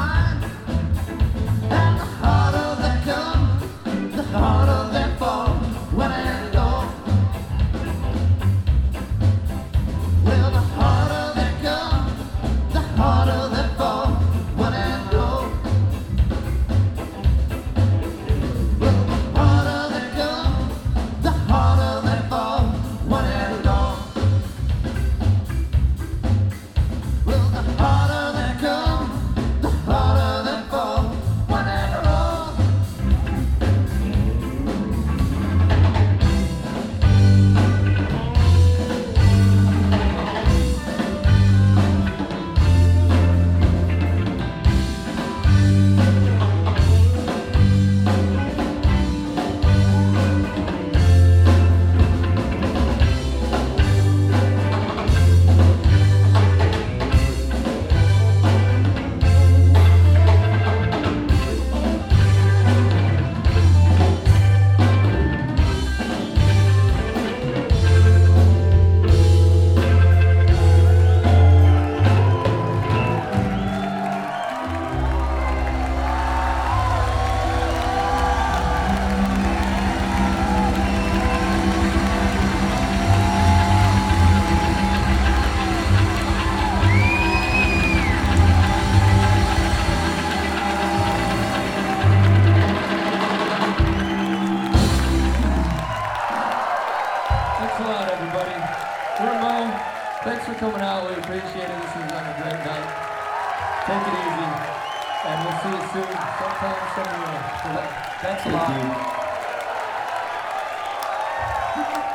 mind. And the harder they come, the harder they fall. When I go, well, the harder they come, the harder they fall. When I go, well, the harder they come, the harder they fall. When I go, well, the harder they come, the harder they fall. When I roll. Thanks a lot, everybody. We're Mo. Thanks for coming out. We appreciate it. This was like a great night. Take it easy. And we'll see you soon. Sometime, somewhere. Thanks a lot. Thank you.